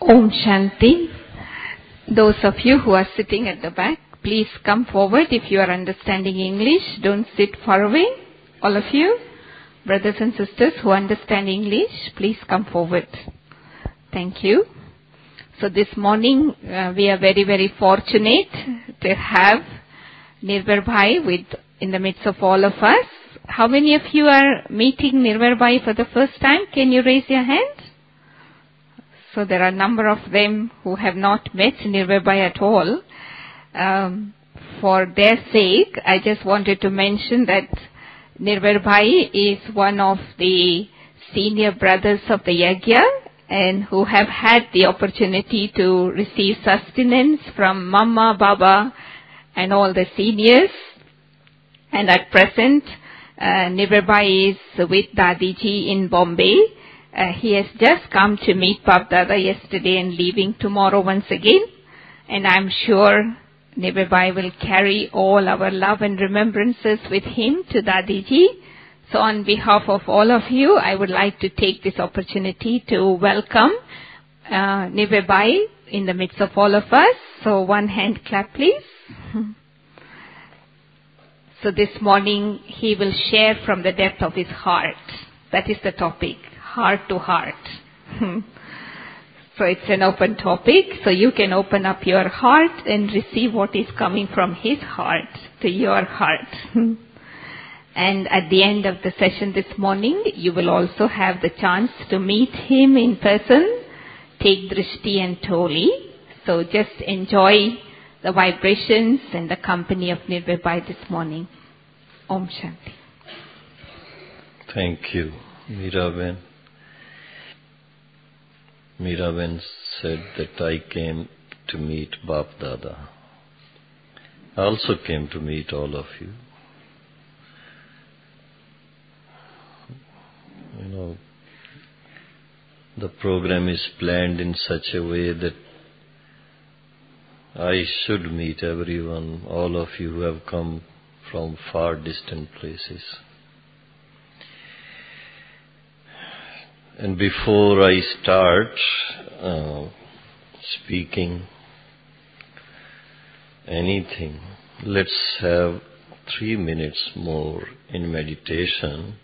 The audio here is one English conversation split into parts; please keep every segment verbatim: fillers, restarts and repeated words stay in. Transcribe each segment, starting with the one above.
Om Shanti. Those of you who are sitting at the back, please come forward if you are understanding English. Don't sit far away. All of you, brothers and sisters who understand English, please come forward. Thank you. So this morning uh, we are very, very fortunate to have Nirvar Bhai with in the midst of all of us. How many of you are meeting Nirvar Bhai for the first time? Can you raise your hand? So there are a number of them who have not met Nirvar Bhai at all. Um, for their sake, I just wanted to mention that Nirvar Bhai is one of the senior brothers of the Yagya and who have had the opportunity to receive sustenance from Mama, Baba and all the seniors. And at present, uh, Nirvar Bhai is with Dadiji in Bombay. Uh, he has just come to meet Bab Dada yesterday and leaving tomorrow once again. And I'm sure Nirvar Bhai will carry all our love and remembrances with him to Dadiji. So on behalf of all of you, I would like to take this opportunity to welcome uh, Nirvar Bhai in the midst of all of us. So one hand clap, please. So this morning, he will share from the depth of his heart. That is the topic. Heart to heart. So it's an open topic, so you can open up your heart and receive what is coming from his heart to your heart. And at the end of the session this morning, you will also have the chance to meet him in person, take Drishti and Toli. So just enjoy the vibrations and the company of Nirvar Bhai this morning. Om Shanti. Thank you, Meeraben. Meeraben said that I came to meet Bap Dada. I also came to meet all of you. You know, the program is planned in such a way that I should meet everyone, all of you who have come from far distant places. And before I start uh, speaking anything, let's have three minutes more in meditation.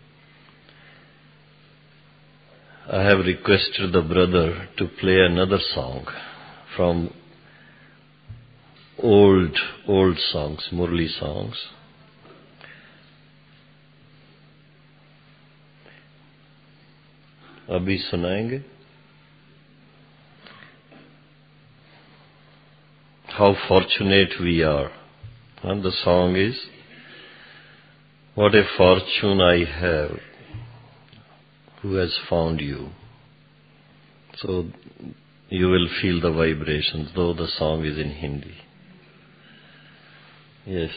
I have requested the brother to play another song from old, old songs, Murli songs. अभी सुनाएंगे. How fortunate we are. And the song is, what a fortune I have, who has found you. So you will feel the vibrations, though the song is in Hindi. Yes.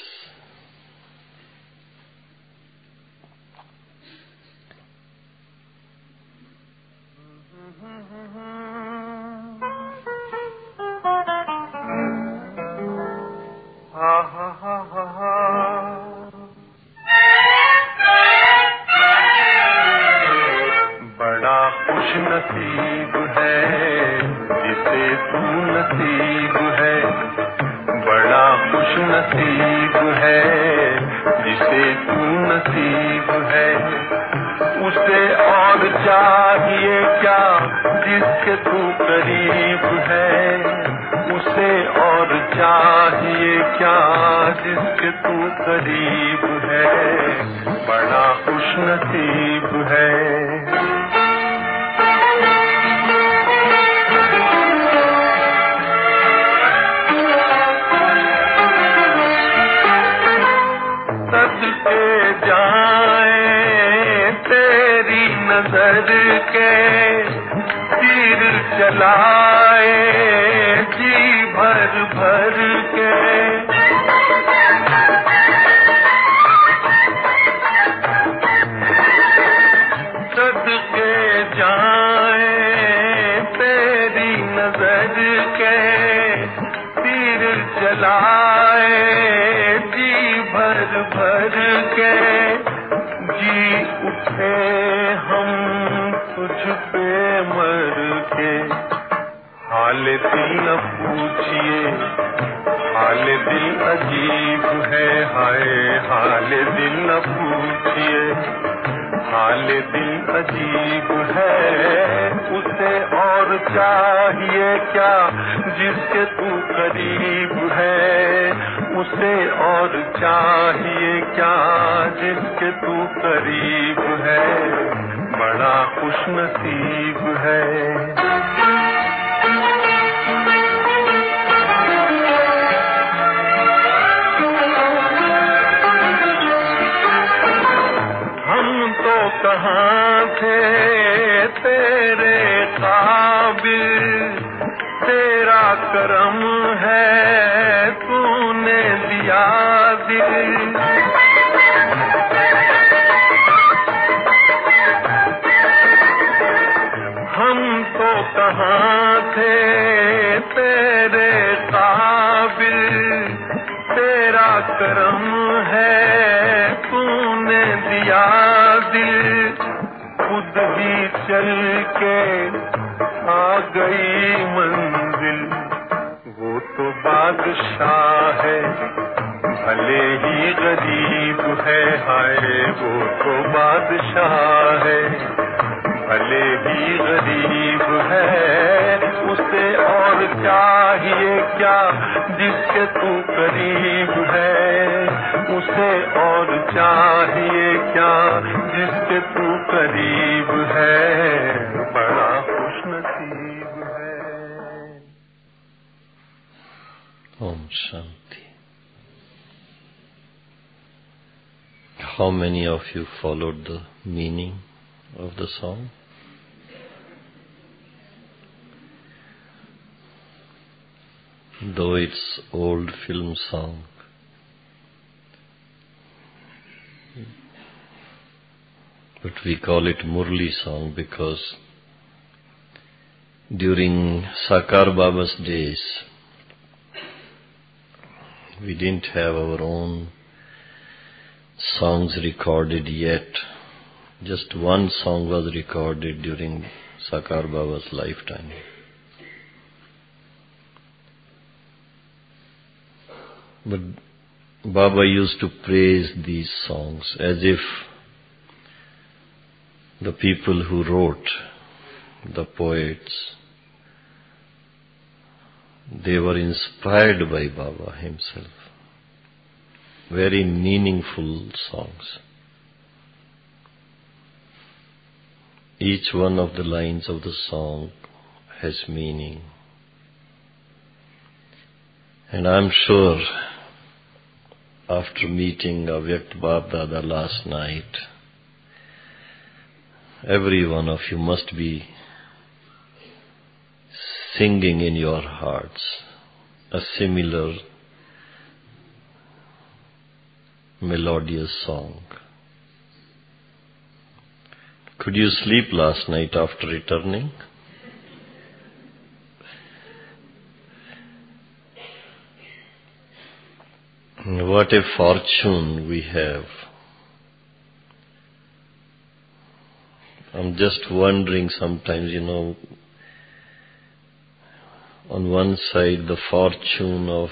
हाल दिल न पूछिए, हाल दिल अजीब है, हाय हाल दिल न पूछिए, हाल दिल अजीब है। उसे और चाहिए क्या जिसके तू करीब है, उसे और चाहिए क्या जिसके तू करीब है, बड़ा खुशनसीब है। कहाँ थे तेरे काबिल, तेरा करम है तूने दिया दिल। हम तो कहाँ थे तेरे काबिल, तेरा करम है तूने दिया दिल। खुद ही चल के आ गई मंजिल, वो तो बादशाह है भले ही गरीब है, हाय वो तो बादशाह है भले ही गरीब है। उसे और चाहिए क्या जिसके तू करीब है, उसे और चाहिए क्या जिसके तू करीब है, बड़ा खुशनसीब है। Om Shanti. How many of you followed the meaning of the song? Though it's old film song, but we call it Murli song because during Sakar Baba's days, we didn't have our own songs recorded yet. Just one song was recorded during Sakar Baba's lifetime. But Baba used to praise these songs as if the people who wrote, the poets, they were inspired by Baba himself. Very meaningful songs. Each one of the lines of the song has meaning. And I'm sure after meeting Avyakt Bab Dada last night, every one of you must be singing in your hearts a similar melodious song. Could you sleep last night after returning? What a fortune we have. I'm just wondering sometimes, you know, on one side the fortune of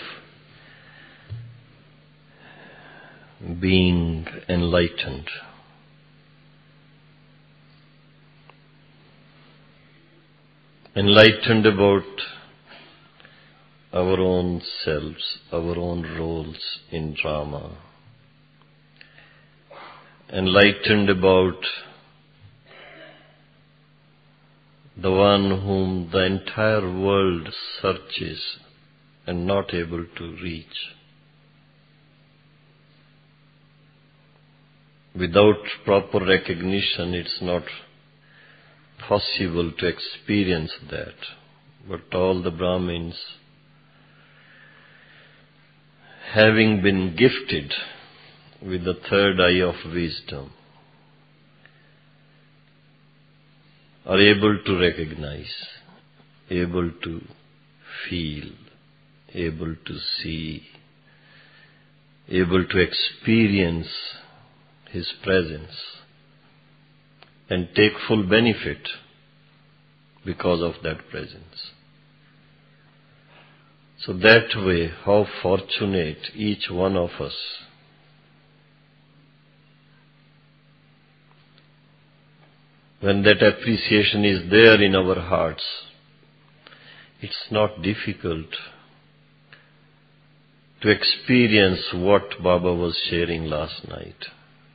being enlightened. Enlightened about our own selves, our own roles in drama. Enlightened about the one whom the entire world searches and not able to reach. Without proper recognition, it's not possible to experience that. But all the Brahmins, having been gifted with the third eye of wisdom, are able to recognize, able to feel, able to see, able to experience His presence and take full benefit because of that presence. So that way, how fortunate each one of us. When that appreciation is there in our hearts, it's not difficult to experience what Baba was sharing last night.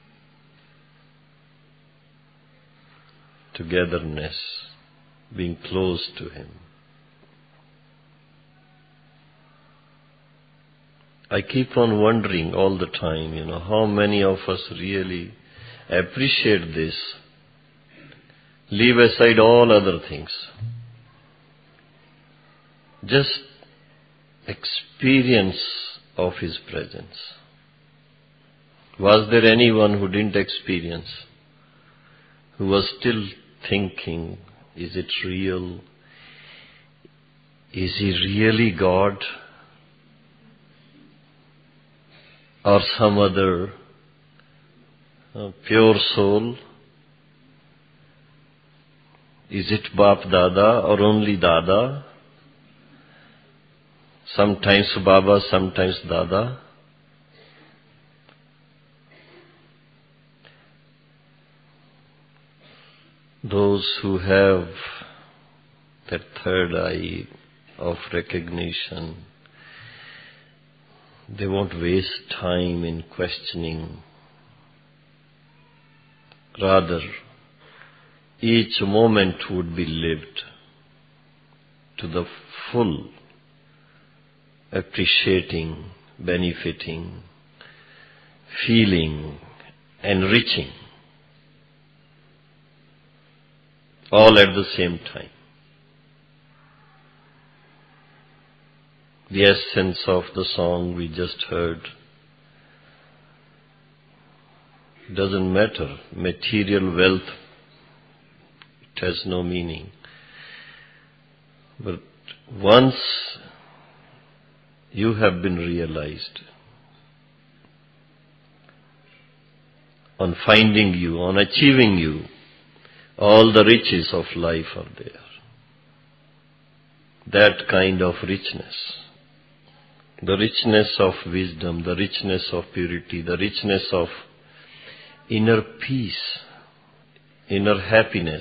Togetherness, being close to Him. I keep on wondering all the time, you know, how many of us really appreciate this. Leave aside all other things. Just experience of His presence. Was there anyone who didn't experience, who was still thinking, is it real? Is He really God? Or some other uh, pure soul? Is it Bap Dada or only Dada? Sometimes Baba, sometimes Dada. Those who have that third eye of recognition, they won't waste time in questioning. Rather, each moment would be lived to the full, appreciating, benefiting, feeling, enriching, all at the same time. The essence of the song we just heard doesn't matter. Material wealth, it has no meaning. But once you have been realized, on finding you, on achieving you, all the riches of life are there. That kind of richness, the richness of wisdom, the richness of purity, the richness of inner peace, inner happiness.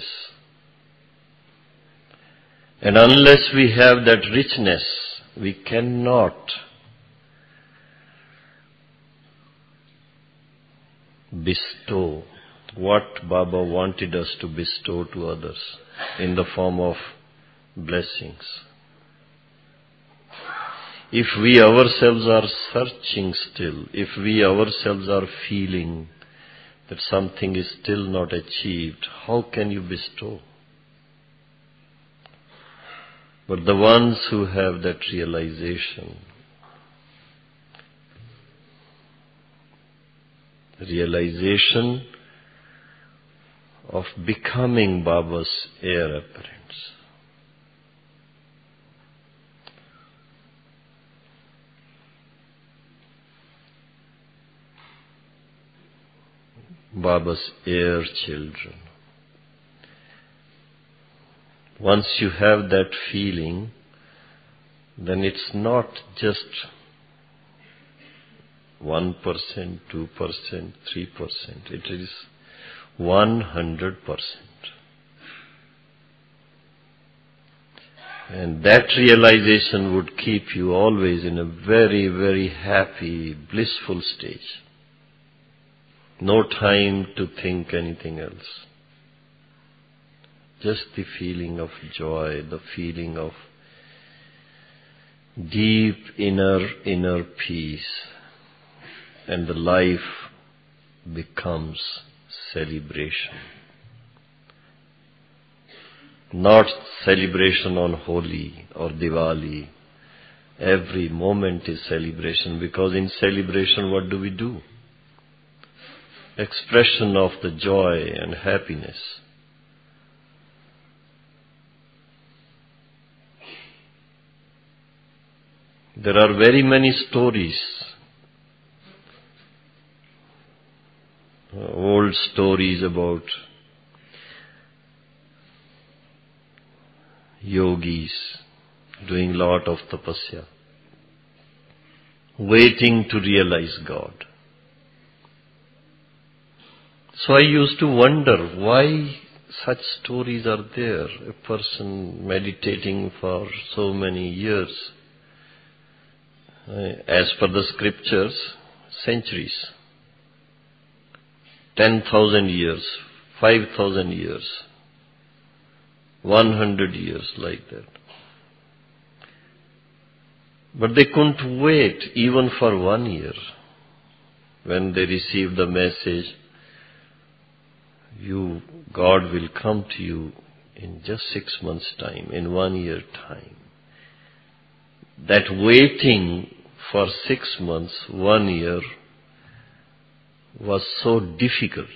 And unless we have that richness, we cannot bestow what Baba wanted us to bestow to others in the form of blessings. If we ourselves are searching still, if we ourselves are feeling that something is still not achieved, how can you bestow? But the ones who have that realization, realization of becoming Baba's heir apparents, Baba's heir children. Once you have that feeling, then it's not just one percent, two percent, three percent. It is one hundred percent. And that realization would keep you always in a very, very happy, blissful stage. No time to think anything else. Just the feeling of joy, the feeling of deep inner, inner peace. And the life becomes celebration. Not celebration on Holi or Diwali. Every moment is celebration, because in celebration what do we do? Expression of the joy and happiness. There are very many stories, old stories about yogis doing lot of tapasya. waiting to realize God. So I used to wonder why such stories are there. A person meditating for so many years. As per the scriptures, centuries. Ten thousand years, five thousand years, one hundred years like that. But they couldn't wait even for one year. When they received the message, you, God will come to you in just six months' time, in one year time. That waiting for six months, one year, was so difficult.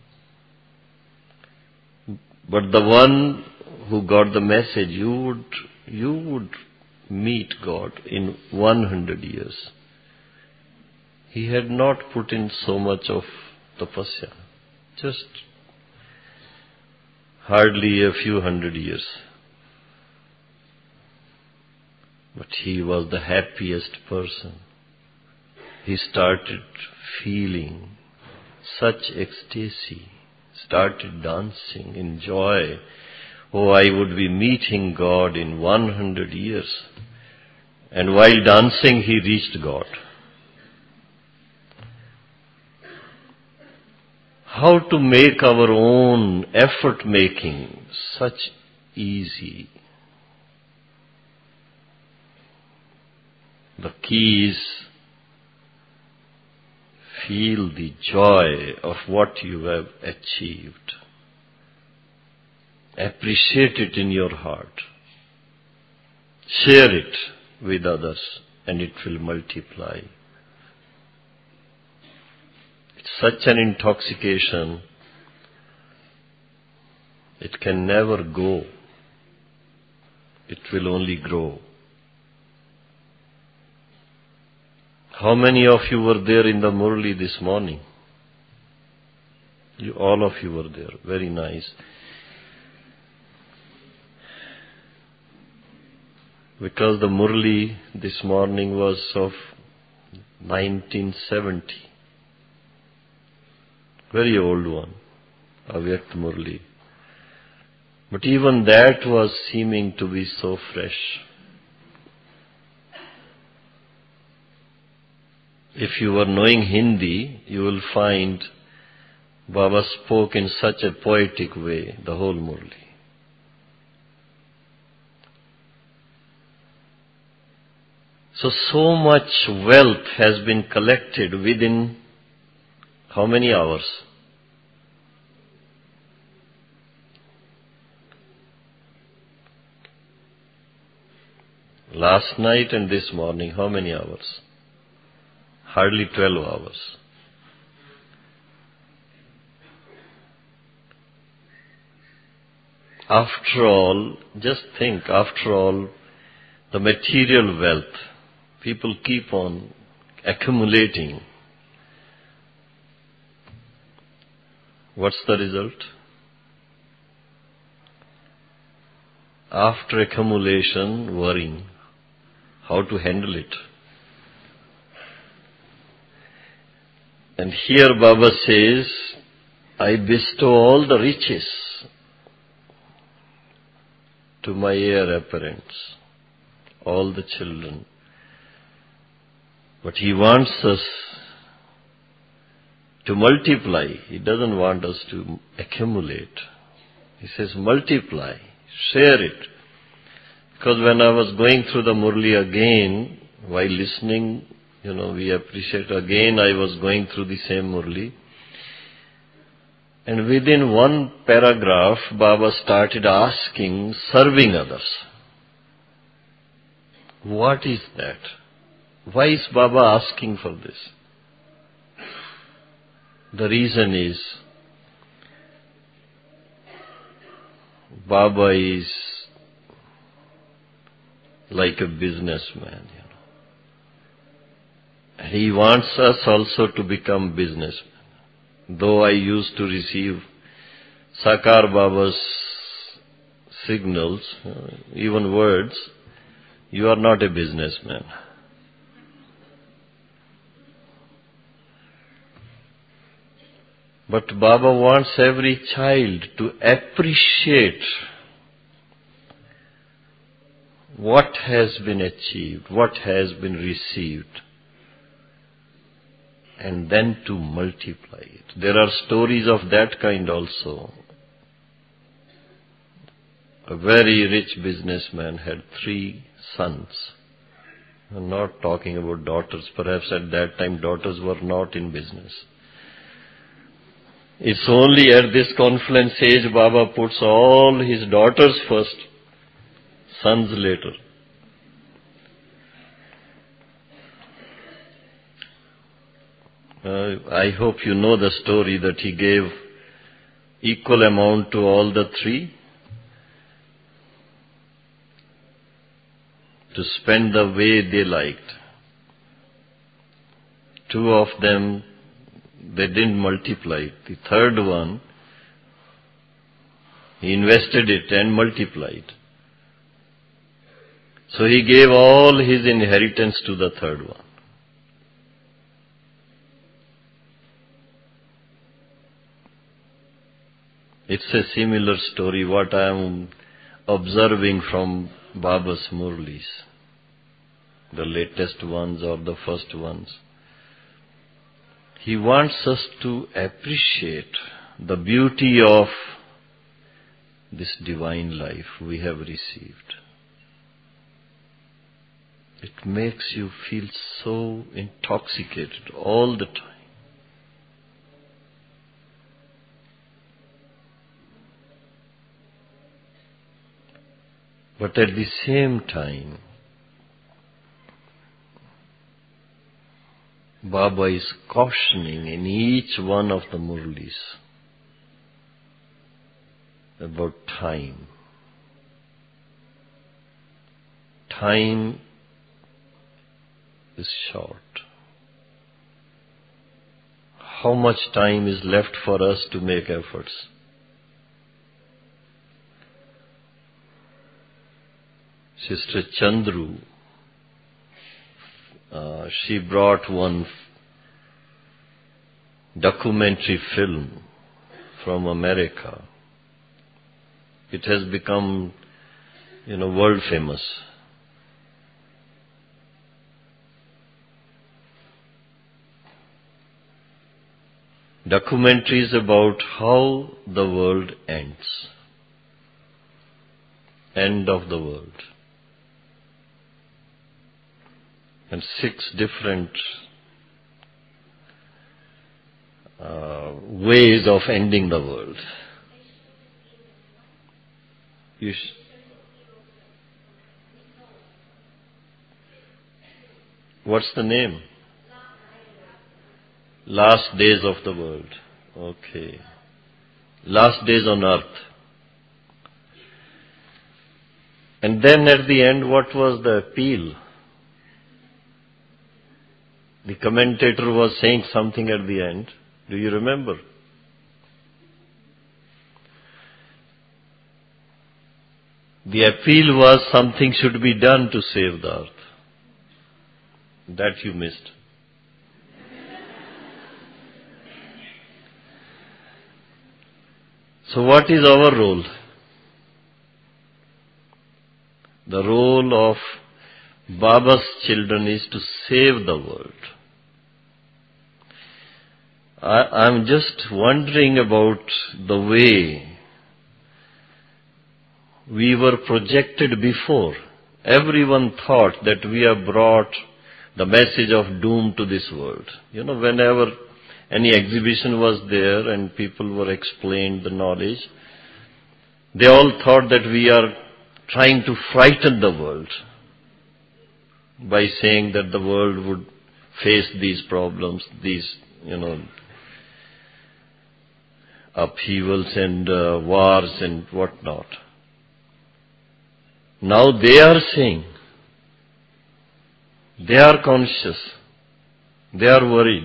But the one who got the message, you would, you would meet God in one hundred years. He had not put in so much of tapasya, just hardly a few hundred years. But he was the happiest person. He started feeling such ecstasy, started dancing in joy. Oh, I would be meeting God in one hundred years. And while dancing, he reached God. How to make our own effort making such easy? The key is feel the joy of what you have achieved. Appreciate it in your heart. Share it with others and it will multiply. It's such an intoxication, it can never go. It will only grow. How many of you were there in the Murli this morning? You, all of you were there. Very nice. Because the Murli this morning was of nineteen seventy. Very old one. Avyakt Murli. But even that was seeming to be so fresh. If you are knowing Hindi, you will find Baba spoke in such a poetic way, the whole Murli. So, so much wealth has been collected within how many hours? Last night and this morning, how many hours? Hardly twelve hours. After all, just think, after all, the material wealth, people keep on accumulating. What's the result? After accumulation, worrying, how to handle it. And here Baba says, I bestow all the riches to my heir apparents, all the children. But he wants us to multiply. He doesn't want us to accumulate. He says multiply, share it. Because when I was going through the Murli again, while listening, you know, we appreciate, again I was going through the same Murli. And within one paragraph, Baba started asking, serving others. What is that? Why is Baba asking for this? The reason is, Baba is like a businessman, you know. And he wants us also to become businessmen. Though I used to receive Sakar Baba's signals, even words, you are not a businessman. But Baba wants every child to appreciate what has been achieved, what has been received, and then to multiply it. There are stories of that kind also. A very rich businessman had three sons. I'm not talking about daughters. Perhaps at that time daughters were not in business. It's only at this confluence age Baba puts all his daughters first, sons later. Uh, I hope you know the story that he gave equal amount to all the three to spend the way they liked. Two of them, they didn't multiply. The third one, he invested it and multiplied. So he gave all his inheritance to the third one. It's a similar story what I am observing from Baba's Murlis, the latest ones or the first ones. He wants us to appreciate the beauty of this divine life we have received. It makes you feel so intoxicated all the time. But at the same time, Baba is cautioning in each one of the Murlis about time. Time is short. How much time is left for us to make efforts? Sister Chandru, uh, she brought one documentary film from America. It has become, you know, world famous. Documentaries about how the world ends. End of the world. And six different uh, ways of ending the world. You sh- What's the name? Last Days of the World. Okay. Last Days on Earth. And then at the end, what was the appeal? The commentator was saying something at the end. Do you remember? The appeal was something should be done to save the earth. That you missed. So what is our role? The role of Baba's children is to save the world. I am just wondering about the way we were projected before. Everyone thought that we have brought the message of doom to this world. You know, whenever any exhibition was there and people were explained the knowledge, they all thought that we are trying to frighten the world by saying that the world would face these problems, these, you know, upheavals and uh, wars and whatnot. Now they are saying, they are conscious, they are worried.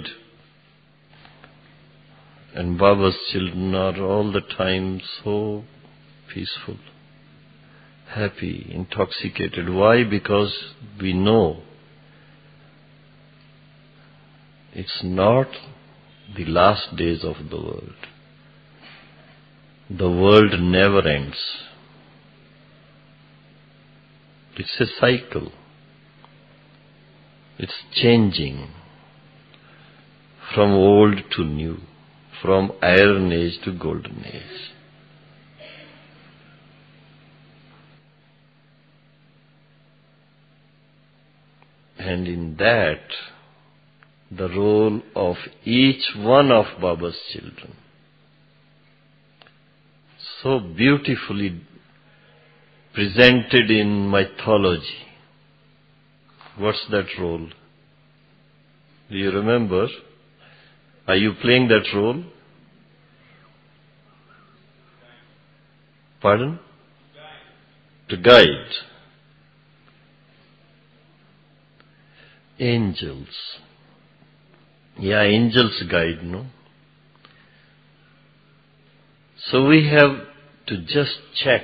And Baba's children are all the time so peaceful, happy, intoxicated. Why? Because we know it's not the last days of the world. The world never ends. It's a cycle. It's changing from old to new, from iron age to golden age. And in that, the role of each one of Baba's children, so beautifully presented in mythology. What's that role? Do you remember? Are you playing that role? Pardon? To guide. Angels. Yeah, angels guide, no? So we have to just check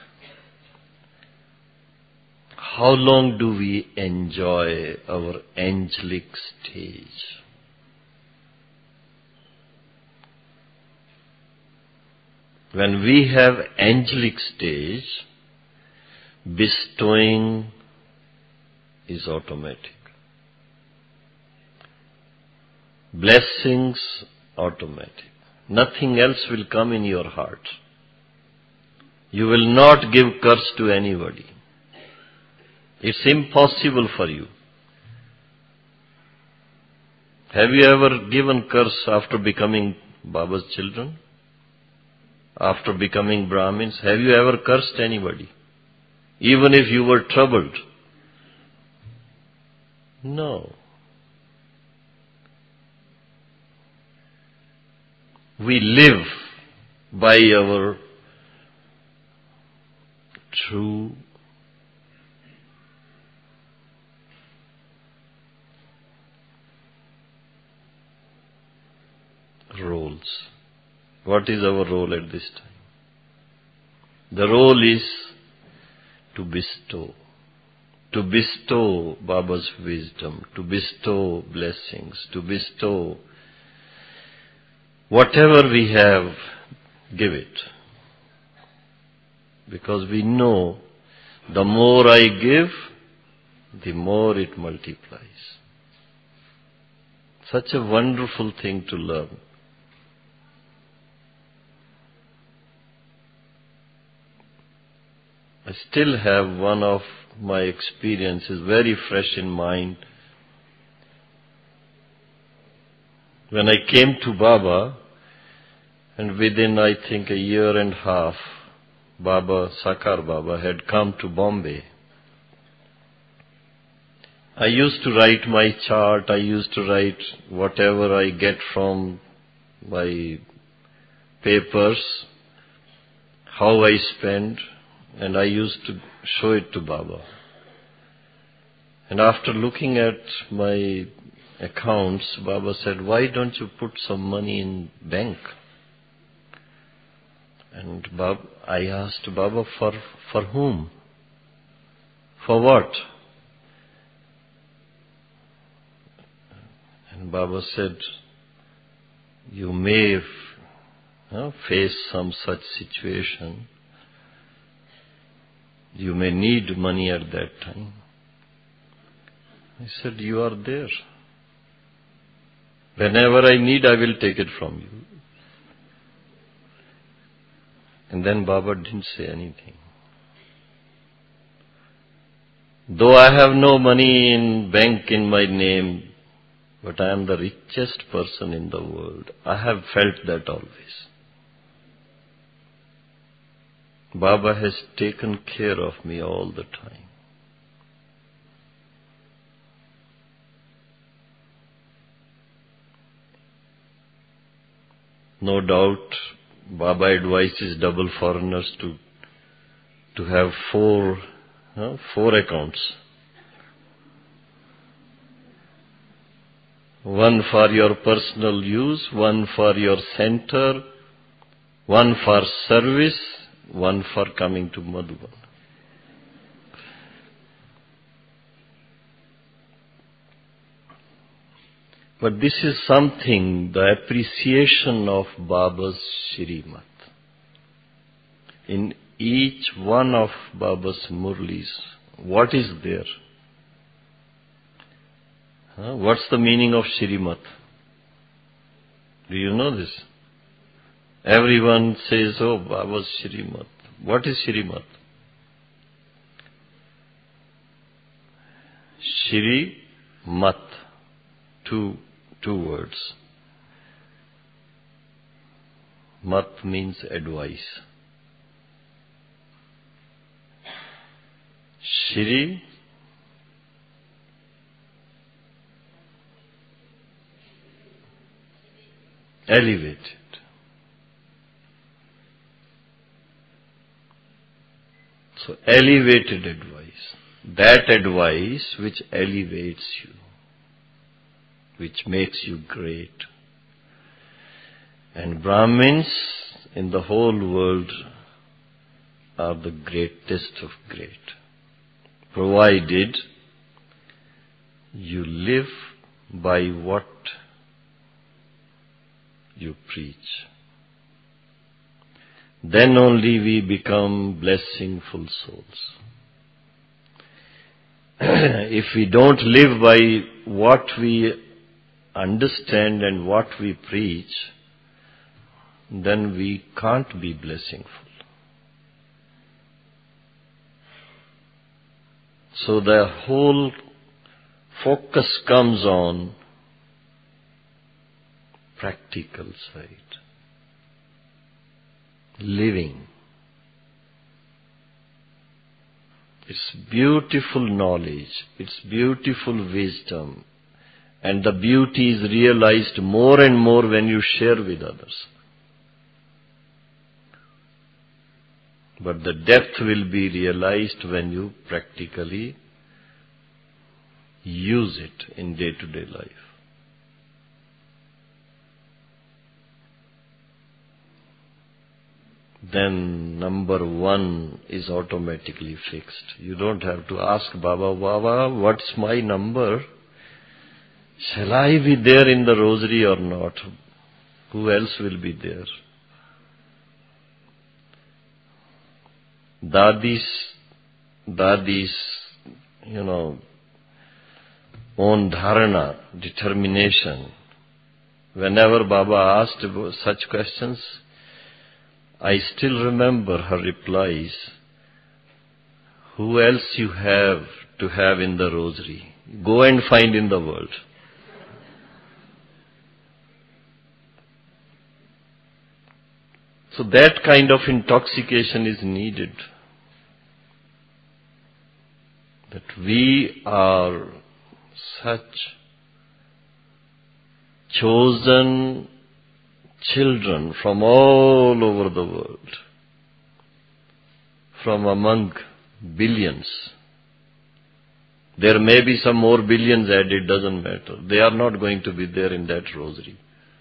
how long do we enjoy our angelic stage. When we have angelic stage, bestowing is automatic. Blessings automatic. Nothing else will come in your heart. You will not give curse to anybody. It's impossible for you. Have you ever given curse after becoming Baba's children? After becoming Brahmins? Have you ever cursed anybody? Even if you were troubled? No. We live by our true roles. What is our role at this time? The role is to bestow. To bestow Baba's wisdom, to bestow blessings, to bestow whatever we have, give it. Because we know the more I give, the more it multiplies. Such a wonderful thing to learn. I still have one of my experiences very fresh in mind. When I came to Baba, and within I think a year and a half, Baba, Sakar Baba had come to Bombay. I used to write my chart, I used to write whatever I get from my papers, how I spend, and I used to show it to Baba. And after looking at my accounts, Baba said, why don't you put some money in bank? And Baba, I asked Baba, for, for whom? For what? And Baba said, you may uh, face some such situation. You may need money at that time. I said, you are there. Whenever I need, I will take it from you. And then Baba didn't say anything. Though I have no money in bank in my name, but I am the richest person in the world. I have felt that always. Baba has taken care of me all the time. No doubt, Baba advises double foreigners to to have four, uh, four accounts. One for your personal use, one for your center, one for service, one for coming to Madhuban. But this is something, the appreciation of Baba's Shrimat. In each one of Baba's Murlis, what is there? Huh? What's the meaning of Shrimat? Do you know this? Everyone says, oh, Baba's Shrimat. What is Shrimat? Shri Mat. Two, two words. Mat means advice. Shri elevated. So elevated advice. That advice which elevates you, which makes you great. And Brahmins in the whole world are the greatest of great, provided you live by what you preach. Then only we become blessingful souls. If we don't live by what we understand and what we preach, then we can't be blessingful. So the whole focus comes on practical side. Living. It's beautiful knowledge, it's beautiful wisdom, and the beauty is realized more and more when you share with others. But the depth will be realized when you practically use it in day-to-day life. Then number one is automatically fixed. You don't have to ask Baba, Baba, what's my number? Shall I be there in the rosary or not? Who else will be there? Dadi's, Dadi's, you know, own dharana, determination. Whenever Baba asked such questions, I still remember her replies. Who else you have to have in the rosary? Go and find in the world. So that kind of intoxication is needed. That we are such chosen children from all over the world, from among billions. There may be some more billions added, doesn't matter. They are not going to be there in that rosary.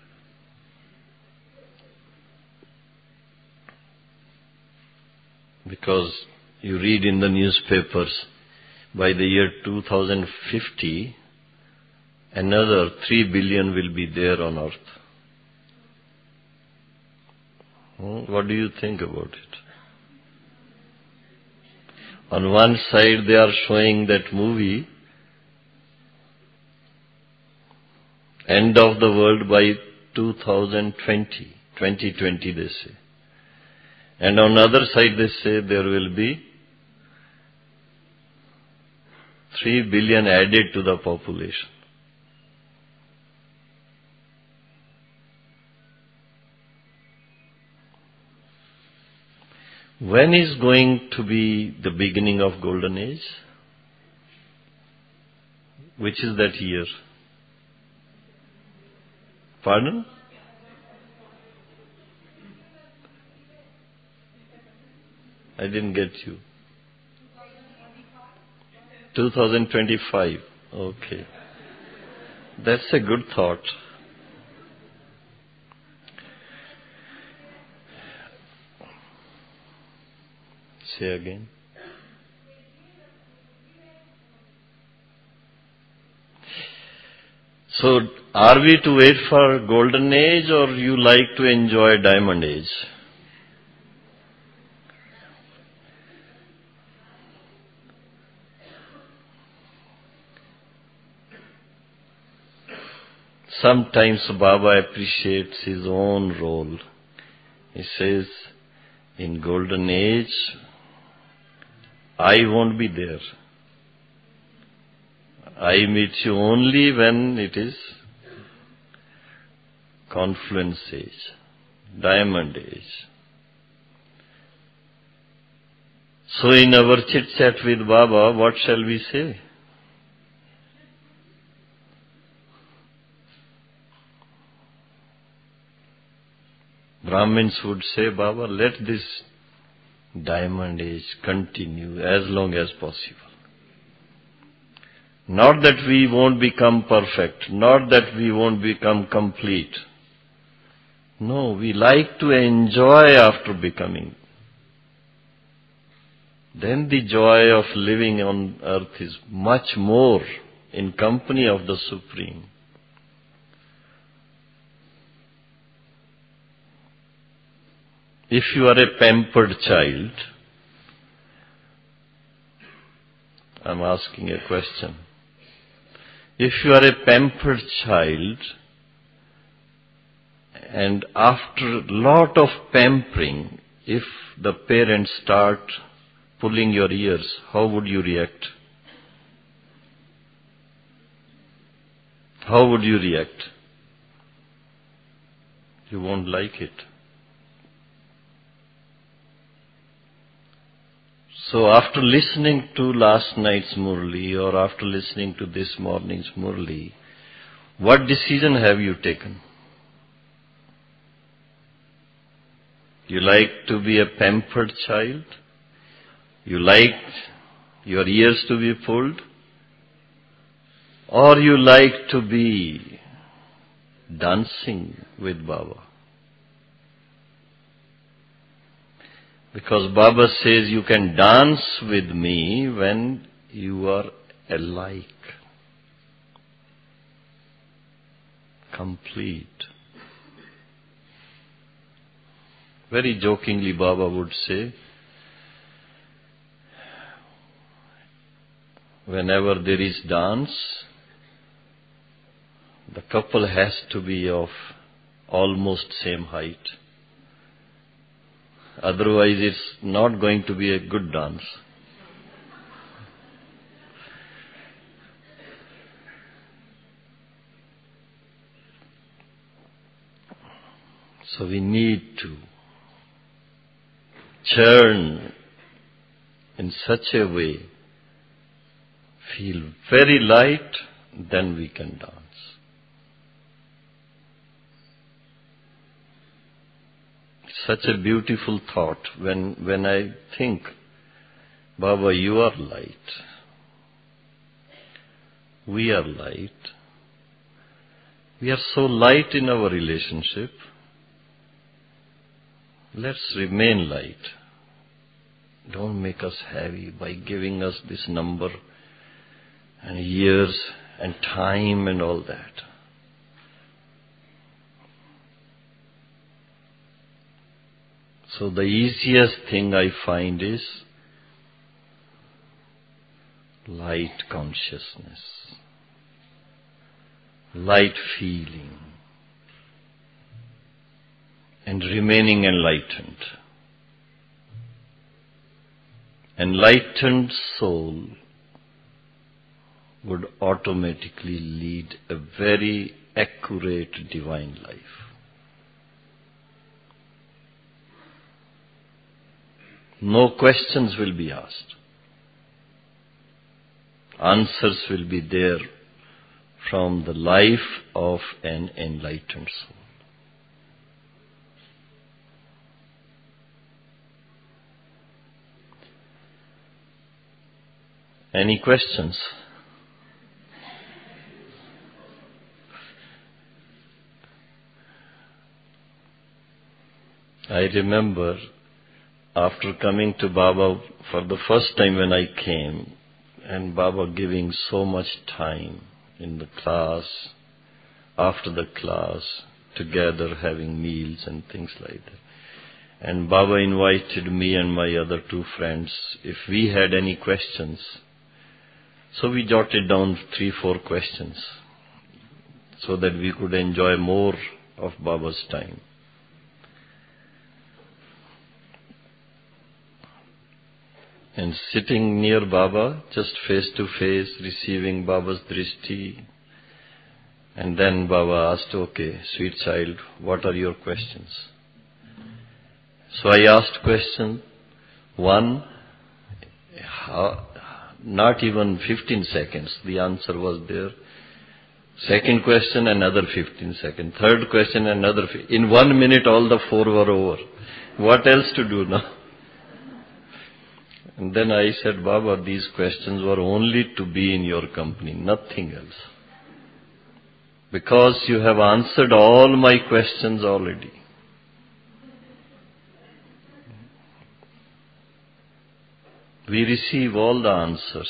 Because you read in the newspapers, by the year two thousand fifty, another three billion will be there on earth. What do you think about it? On one side they are showing that movie, End of the World by two thousand twenty, twenty twenty they say. And on the other side they say there will be three billion added to the population. When is going to be the beginning of Golden Age? Which is that year? Pardon? I didn't get you. twenty twenty-five. Okay. That's a good thought. Say again. So Are we to wait for golden age or you like to enjoy diamond age? Sometimes Baba appreciates his own role. He says, in golden age, I won't be there. I meet you only when it is confluence age, diamond age. So in our chit-chat with Baba, what shall we say? Brahmins would say, Baba, let this diamond age continue as long as possible. Not that we won't become perfect, not that we won't become complete. No, we like to enjoy after becoming. Then the joy of living on earth is much more in company of the Supreme. If you are a pampered child, I'm asking a question. If you are a pampered child, and after a lot of pampering, if the parents start pulling your ears, how would you react? How would you react? You won't like it. So after listening to last night's Murli or after listening to this morning's Murli, what decision have you taken? You like to be a pampered child? You like your ears to be pulled? Or you like to be dancing with Baba? Because Baba says you can dance with me when you are alike, complete. Very jokingly Baba would say, whenever there is dance, the couple has to be of almost same height. Otherwise it's not going to be a good dance. So we need to churn in such a way, feel very light, then we can dance. Such a beautiful thought when, when I think, Baba, you are light. We are light. We are so light in our relationship. Let's remain light. Don't make us heavy by giving us this number and years and time and all that. So the easiest thing I find is light consciousness, light feeling, and remaining enlightened. Enlightened soul would automatically lead a very accurate divine life. No questions will be asked. Answers will be there from the life of an enlightened soul. Any questions? I remember after coming to Baba for the first time when I came, and Baba giving so much time in the class, after the class, together having meals and things like that. And Baba invited me and my other two friends if we had any questions. So we jotted down three, four questions so that we could enjoy more of Baba's time. And sitting near Baba, just face to face, receiving Baba's drishti. And then Baba asked, okay, sweet child, what are your questions? So I asked question one, how, not even fifteen seconds, the answer was there. Second question, another fifteen seconds. Third question, another fifteen. In one minute, all the four were over. What else to do now? And then I said, Baba, these questions were only to be in your company, nothing else. Because you have answered all my questions already. We receive all the answers.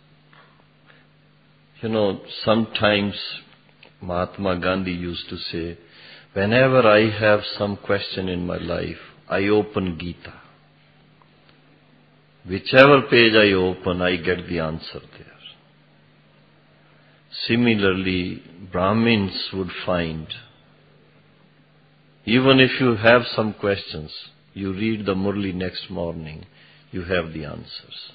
You know, sometimes Mahatma Gandhi used to say, whenever I have some question in my life, I open Gita. Whichever page I open, I get the answer there. Similarly, Brahmins would find, even if you have some questions, you read the Murli next morning, you have the answers.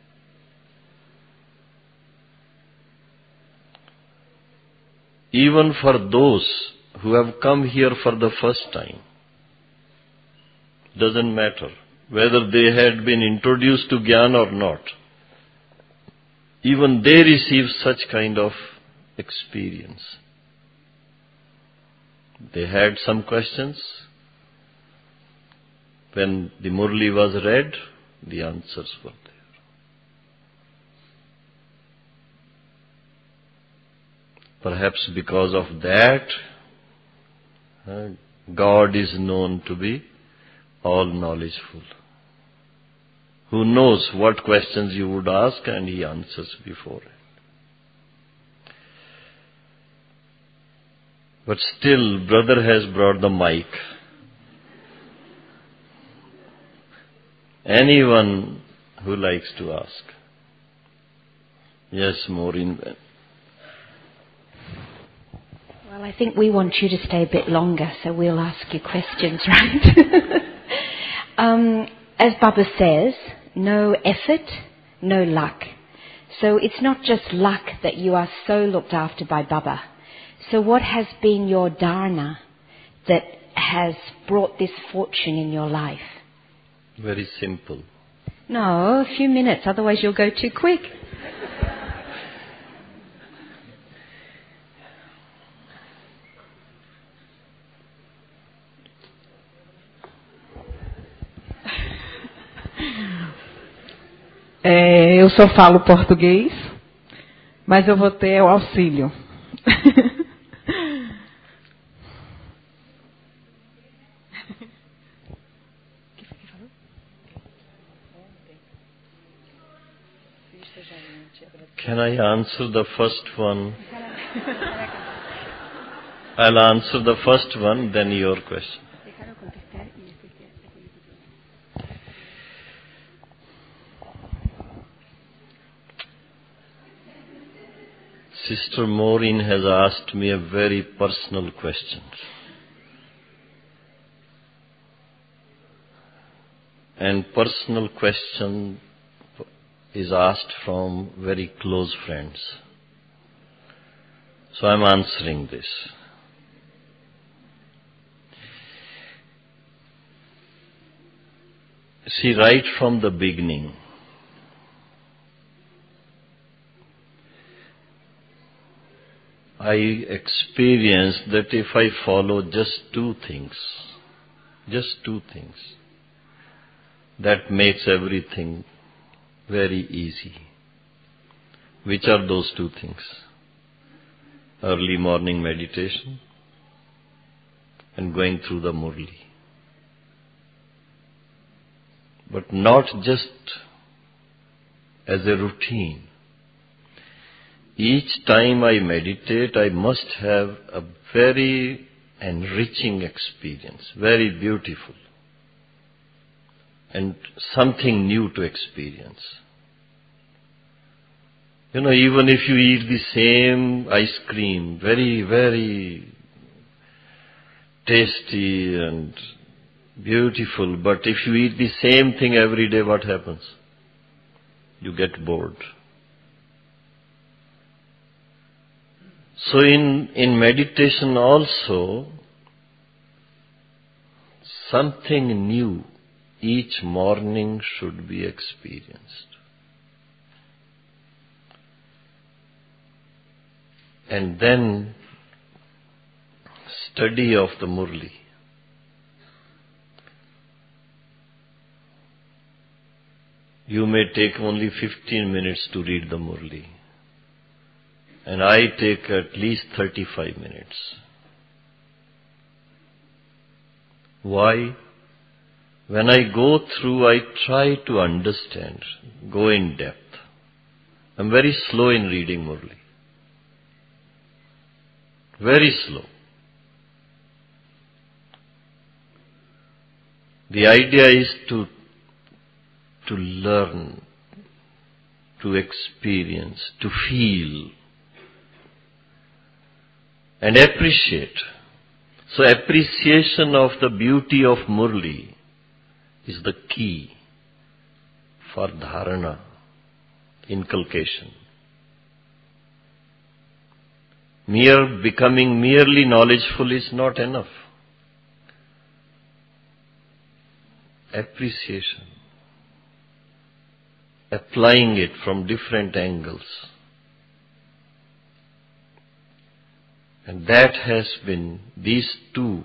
Even for those who have come here for the first time, doesn't matter whether they had been introduced to Gyan or not. Even they receive such kind of experience. They had some questions. When the Murli was read, the answers were there. Perhaps because of that, uh, God is known to be all knowledgeful, who knows what questions you would ask and He answers before it. But still, brother has brought the mic. Anyone who likes to ask. Yes, Maureen. Well, I think we want you to stay a bit longer, so we'll ask you questions, right? um, as Baba says, no effort, no luck. So it's not just luck that you are so looked after by Baba. So what has been your dharana that has brought this fortune in your life? Very simple. No, a few minutes, otherwise you'll go too quick. É, eu só falo português, mas eu vou ter o auxílio. Can I answer the first one? I'll answer the first one, then your question. Sister Maureen has asked me a very personal question. And personal question is asked from very close friends. So I'm answering this. See, right from the beginning, I experienced that if I follow just two things, just two things, that makes everything very easy. Which are those two things? Early morning meditation and going through the Murli. But not just as a routine. each time I meditate, I must have a very enriching experience, very beautiful, and something new to experience. You know, even if you eat the same ice cream, very, very tasty and beautiful, but if you eat the same thing every day, what happens? You get bored. So in, in meditation also, something new each morning should be experienced. And then study of the Murli. You may take only fifteen minutes to read the Murli, and I take at least thirty-five minutes. Why? When I go through, I try to understand, go in depth. I'm very slow in reading Murli. Very slow. The idea is to to learn, to experience, to feel, and appreciate. So appreciation of the beauty of Murli is the key for dharana, inculcation. Mere becoming merely knowledgeful is not enough. Appreciation. Applying it from different angles. And that has been these two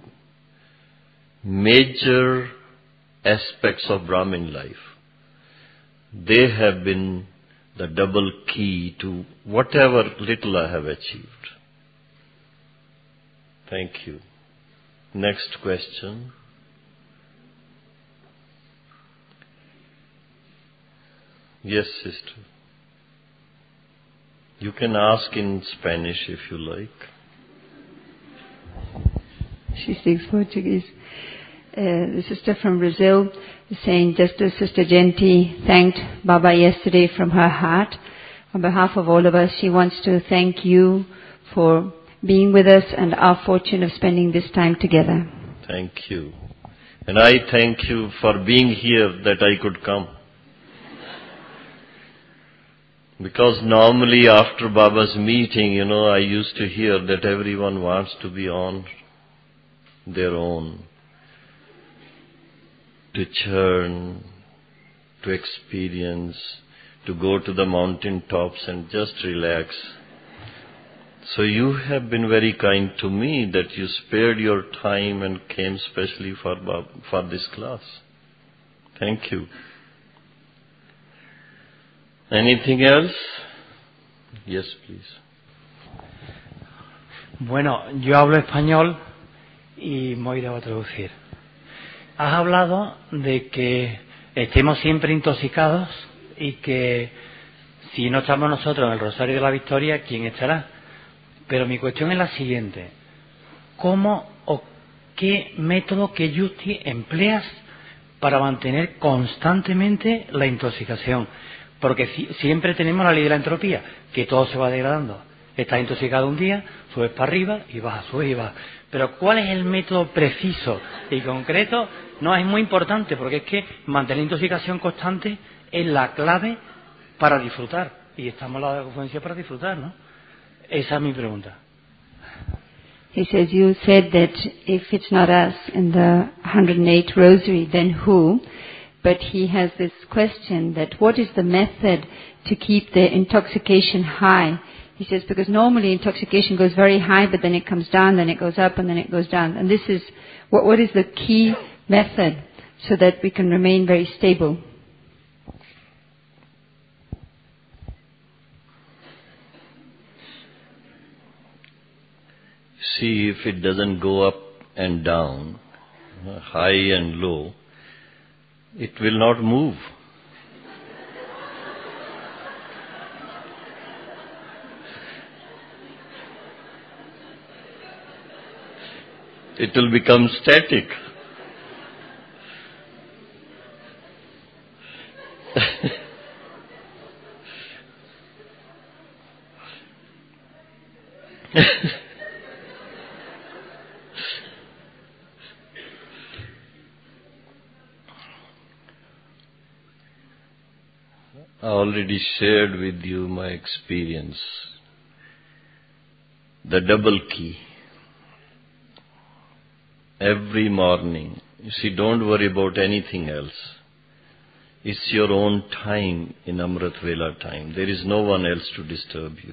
major aspects of Brahmin life. They have been the double key to whatever little I have achieved. Thank you. Next question. Yes, sister. You can ask in Spanish if you like. She speaks Portuguese. Uh, the sister from Brazil is saying, just as Sister Genti thanked Baba yesterday from her heart, on behalf of all of us, she wants to thank you for being with us and our fortune of spending this time together. Thank you. And I thank you for being here that I could come. Because normally after Baba's meeting, you know, I used to hear that everyone wants to be on their own, to churn, to experience, to go to the mountain tops and just relax. So you have been very kind to me that you spared your time and came specially for Baba, for this class. Thank you. Anything else? Yes, please. Bueno, yo hablo español y Moira va a traducir. Has hablado de que estemos siempre intoxicados y que si no estamos nosotros en el Rosario de la Victoria, ¿quién estará? Pero mi cuestión es la siguiente. ¿Cómo o qué método que Justi empleas para mantener constantemente la intoxicación? Porque si, siempre tenemos la ley de la entropía, que todo se va degradando. Estás intoxicado un día, subes para arriba y bajas, subes y bajas. Pero ¿cuál es el método preciso y concreto? No, es muy importante, porque es que mantener la intoxicación constante es la clave para disfrutar. Y estamos en la conferencia para disfrutar, ¿no? Esa es mi pregunta. He says, you said that if it's not us in the one hundred eight Rosary, then who? But he has this question that what is the method to keep the intoxication high? He says, because normally intoxication goes very high, but then it comes down, then it goes up, and then it goes down. And this is, what, what is the key method so that we can remain very stable? See, if it doesn't go up and down, high and low, it will not move. It will become static. I already shared with you my experience. The double key. Every morning. You see, don't worry about anything else. It's your own time in Amrit Vela time. There is no one else to disturb you.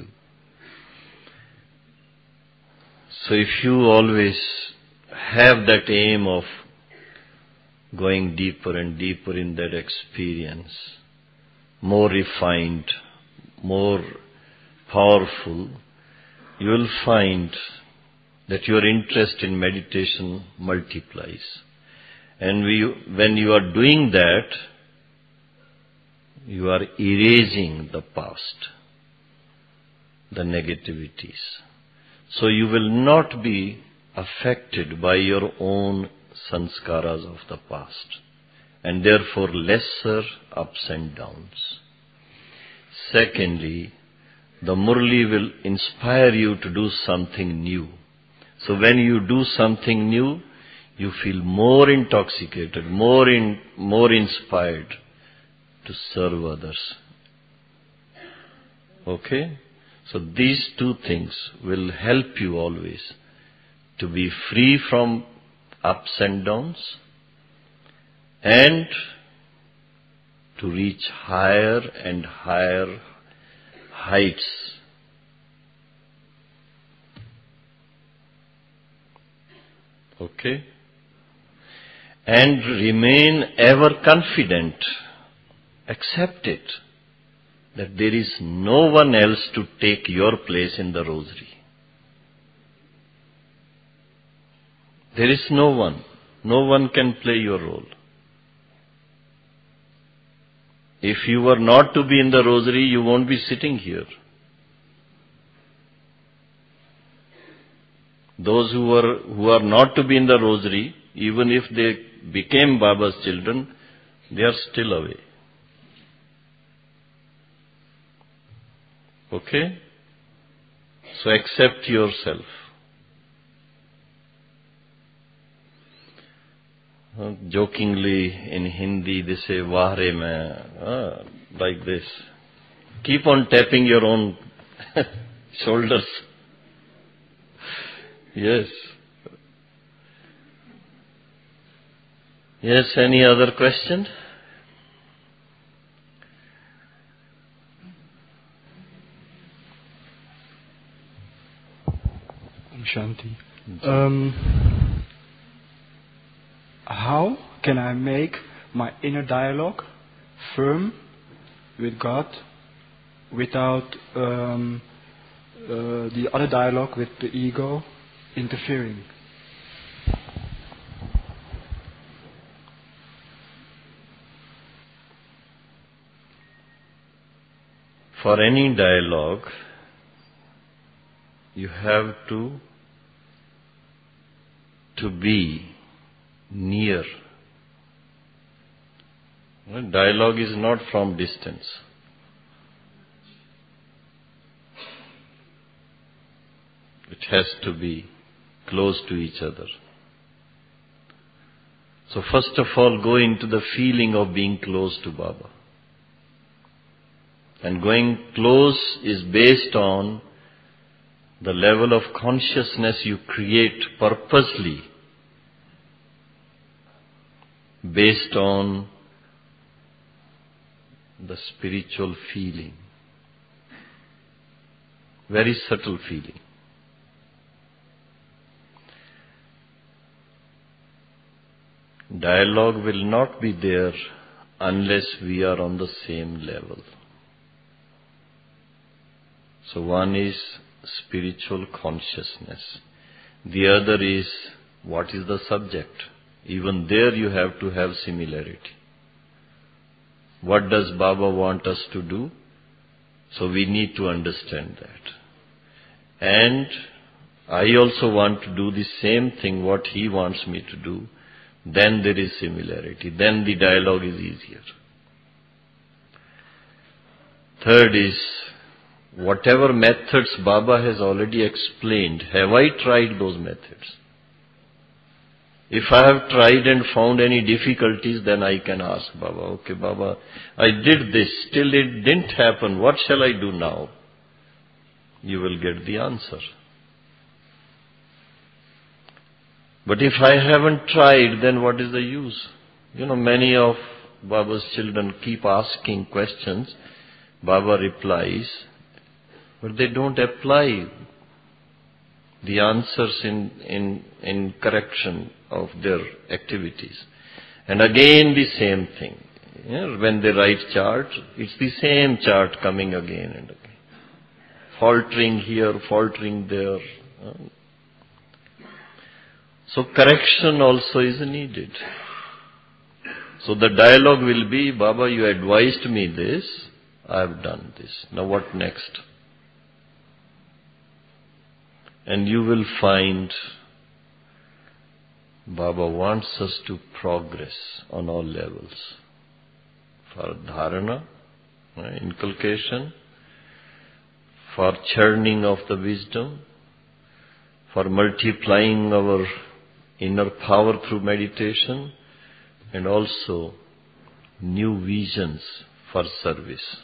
So if you always have that aim of going deeper and deeper in that experience, more refined, more powerful, you will find that your interest in meditation multiplies. And we, when you are doing that, you are erasing the past, the negativities. So you will not be affected by your own sanskaras of the past, and therefore lesser ups and downs. Secondly, the Murli will inspire you to do something new. So when you do something new, you feel more intoxicated, more in, more inspired to serve others. Okay? So these two things will help you always to be free from ups and downs and to reach higher and higher heights. Okay? And remain ever confident. Accept it, that there is no one else to take your place in the rosary. There is no one. No one can play your role. If you were not to be in the rosary, you won't be sitting here. Those who are, who are not to be in the rosary, even if they became Baba's children, they are still away. Okay? So accept yourself. Uh, jokingly in Hindi they say, Wahre mein, uh, like this. Keep on tapping your own shoulders. Yes. Yes, any other question? Shanti. Um, how can I make my inner dialogue firm with God without um, uh, the other dialogue with the ego interfering? For any dialogue, you have to to be near. Dialogue is not from distance. It has to be close to each other. So first of all, go into the feeling of being close to Baba. And going close is based on the level of consciousness you create purposely based on the spiritual feeling. Very subtle feeling. Dialogue will not be there unless we are on the same level. So one is spiritual consciousness. The other is what is the subject. Even there you have to have similarity. What does Baba want us to do? So we need to understand that. And I also want to do the same thing what he wants me to do, then there is similarity. Then the dialogue is easier. Third is, whatever methods Baba has already explained, have I tried those methods? If I have tried and found any difficulties, then I can ask Baba, okay Baba, I did this, still it didn't happen, what shall I do now? You will get the answer. But if I haven't tried, then what is the use? You know, many of Baba's children keep asking questions, Baba replies, but they don't apply the answers in, in, in correction of their activities. And again the same thing. You know, when they write chart, it's the same chart coming again and again. Faltering here, faltering there. So correction also is needed. So the dialogue will be, Baba, you advised me this, I have done this. Now what next? And you will find Baba wants us to progress on all levels. For dharana, inculcation, for churning of the wisdom, for multiplying our inner power through meditation, and also new visions for service.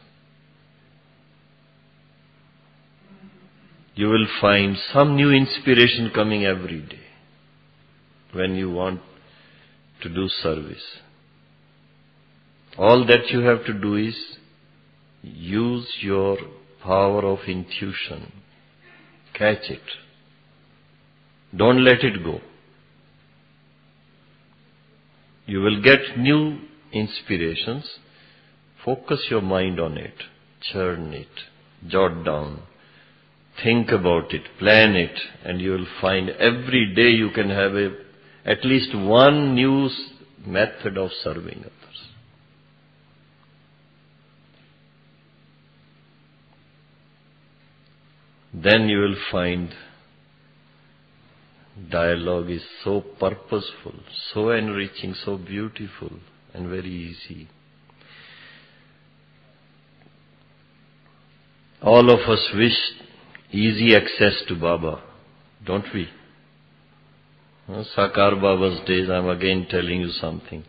You will find some new inspiration coming every day when you want to do service. All that you have to do is use your power of intuition. Catch it. Don't let it go. You will get new inspirations. Focus your mind on it. Churn it. Jot down. Think about it. Plan it. And you will find every day you can have a, at least one new method of serving others. Then you will find dialogue is so purposeful, so enriching, so beautiful, and very easy. All of us wish easy access to Baba, don't we? Sakar Baba's days, I'm again telling you something.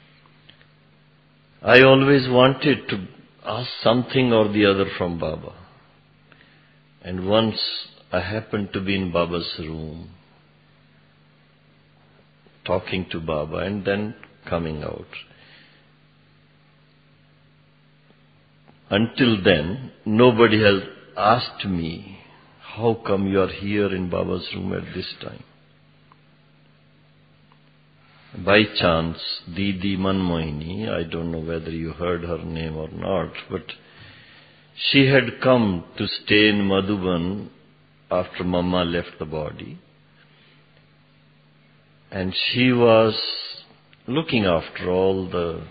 I always wanted to ask something or the other from Baba. And once I happened to be in Baba's room, talking to Baba and then coming out. Until then, nobody has asked me, how come you are here in Baba's room at this time? By chance, Didi Manmohini, I don't know whether you heard her name or not, but she had come to stay in Madhuban after Mama left the body. And she was looking after all the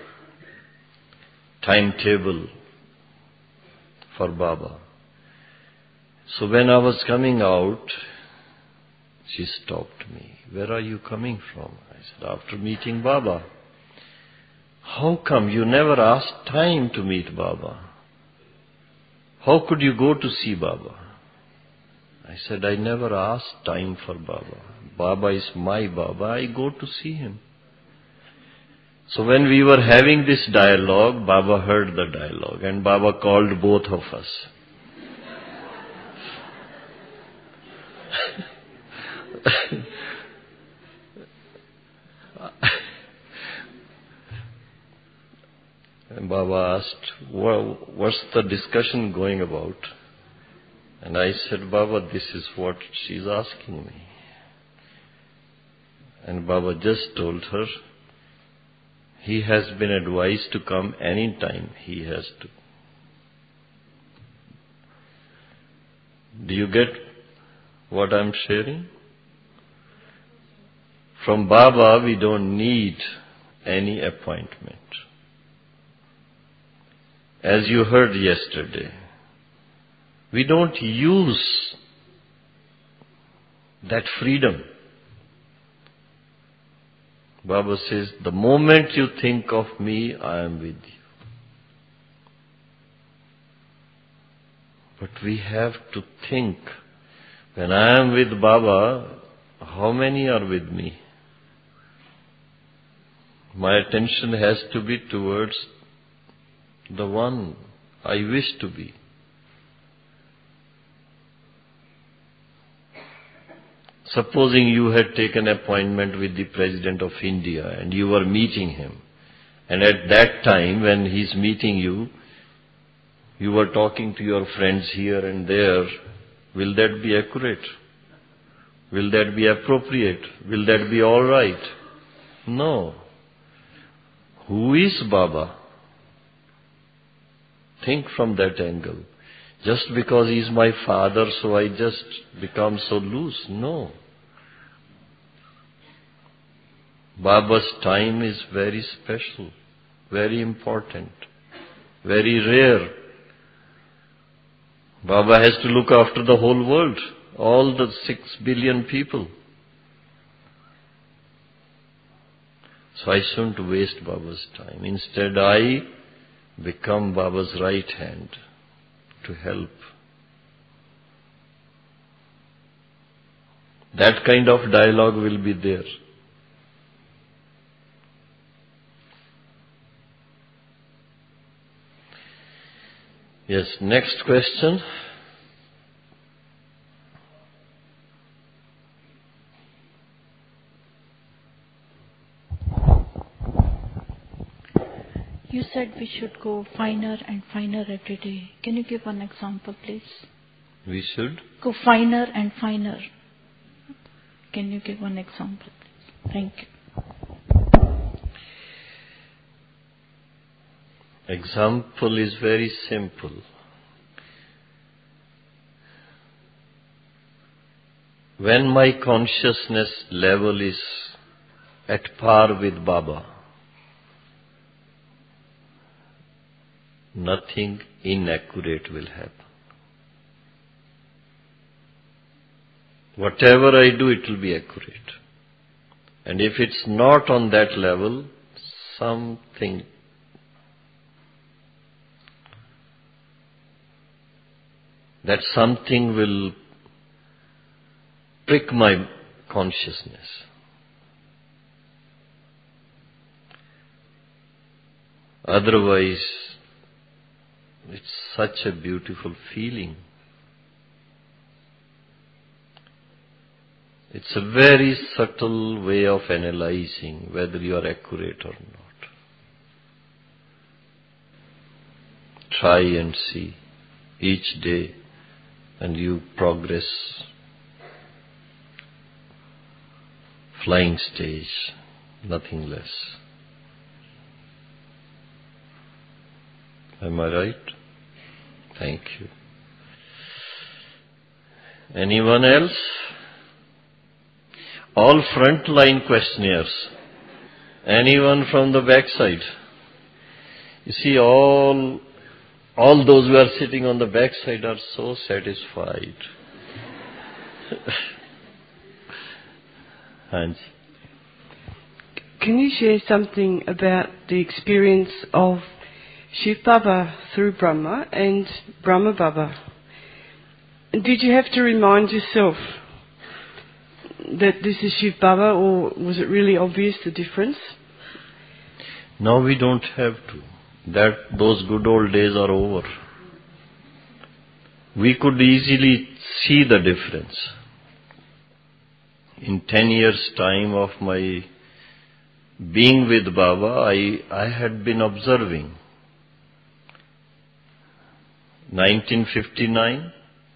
timetable for Baba. So when I was coming out, she stopped me. Where are you coming from? I said, after meeting Baba. How come you never asked time to meet Baba? How could you go to see Baba? I said, I never asked time for Baba. Baba is my Baba, I go to see him. So when we were having this dialogue, Baba heard the dialogue and Baba called both of us. And Baba asked, well, what's the discussion going about? And I said, Baba, this is what she's asking me. And Baba just told her, he has been advised to come any time he has to. Do you get what I'm sharing? From Baba, we don't need any appointment. As you heard yesterday, we don't use that freedom. Baba says, the moment you think of me, I am with you. But we have to think, when I am with Baba, how many are with me? My attention has to be towards the one I wish to be. Supposing you had taken appointment with the President of India and you were meeting him, and at that time when he's meeting you, you were talking to your friends here and there, will that be accurate? Will that be appropriate? Will that be all right? No. Who is Baba? Think from that angle. Just because he is my father, so I just become so loose. No. Baba's time is very special, very important, very rare. Baba has to look after the whole world, all the six billion people. So I shouldn't waste Baba's time. Instead, I become Baba's right hand to help. That kind of dialogue will be there. Yes, next question. You said we should go finer and finer every day. Can you give one example, please? We should? Go finer and finer. Can you give one example, please? Thank you. Example is very simple. When my consciousness level is at par with Baba, nothing inaccurate will happen. Whatever I do, it will be accurate. And if it's not on that level, something that something will prick my consciousness. Otherwise, it's such a beautiful feeling. It's a very subtle way of analyzing whether you are accurate or not. Try and see each day, and you progress. Flying stage, nothing less. Am I right? Thank you. Anyone else? All front-line questionnaires. Anyone from the backside? You see, all all those who are sitting on the backside are so satisfied. Hans. Can you share something about the experience of Shiv Baba through Brahma and Brahma Baba? Did you have to remind yourself that this is Shiv Baba, or was it really obvious, the difference? No, we don't have to. That those good old days are over. We could easily see the difference. In ten years' time of my being with Baba, I, I had been observing. nineteen fifty-nine,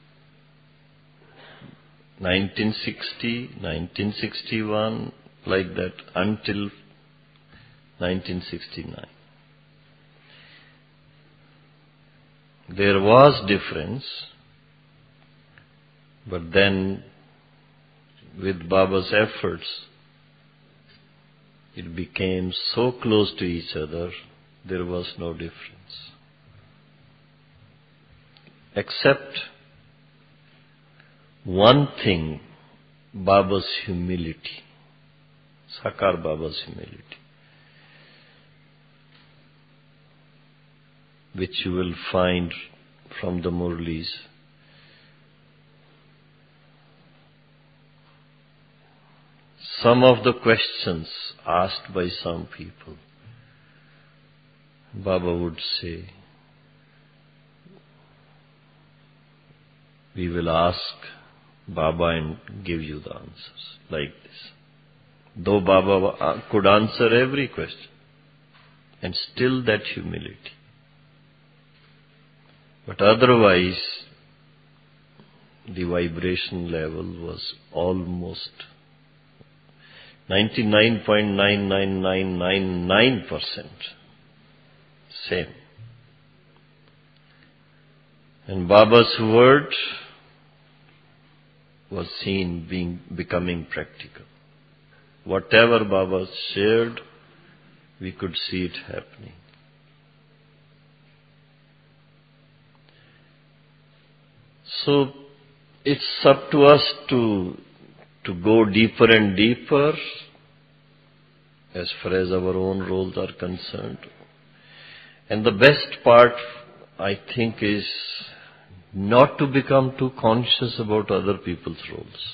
nineteen sixty, nineteen sixty-one, like that, until nineteen sixty-nine. There was difference, but then with Baba's efforts, it became so close to each other, there was no difference. Except one thing Baba's humility, Sakar Baba's humility, which you will find from the Murlis. Some of the questions asked by some people, Baba would say, we will ask Baba and give you the answers, like this. Though Baba could answer every question, and still that humility. But otherwise, the vibration level was almost ninety-nine point nine nine nine nine nine percent same. And Baba's word was seen being becoming practical. Whatever Baba shared, we could see it happening. So it's up to us to to go deeper and deeper as far as our own roles are concerned. And the best part, I think, is not to become too conscious about other people's roles.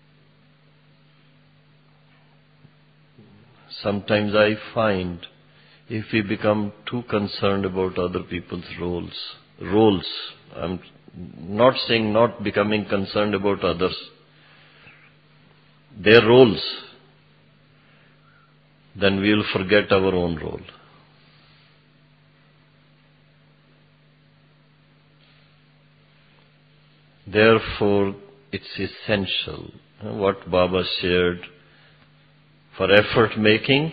Sometimes I find if we become too concerned about other people's roles, roles, I'm not saying not becoming concerned about others, their roles, then we will forget our own role. Therefore, it's essential, what Baba shared, for effort making,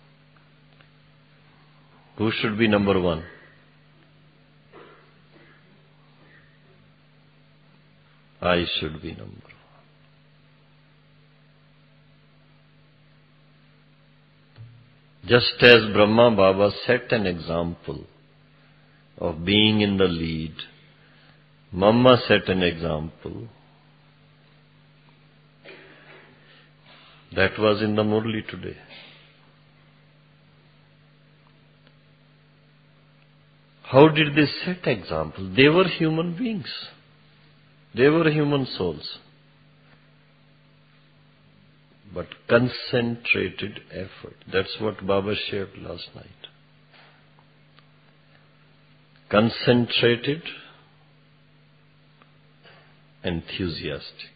who should be number one? I should be number one. Just as Brahma Baba set an example of being in the lead, Mama set an example. That was in the Murli today. How did they set example? They were human beings. They were human souls. But concentrated effort. That's what Baba shared last night. Concentrated, enthusiastic,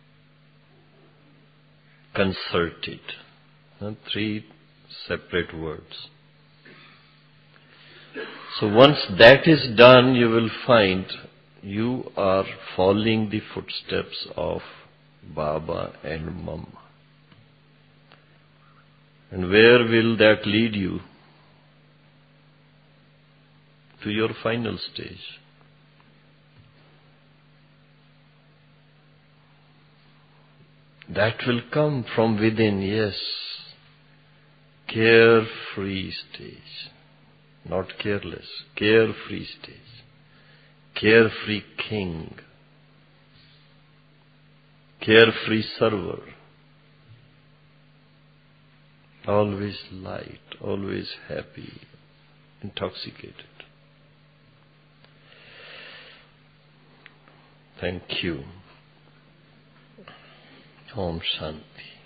concerted. Three separate words. So once that is done, you will find you are following the footsteps of Baba and Mama. And where will that lead you? To your final stage. That will come from within, yes. Carefree stage. Not careless. Carefree stage. Carefree king. Carefree server. Always light, always happy, intoxicated. Thank you. Om Shanti.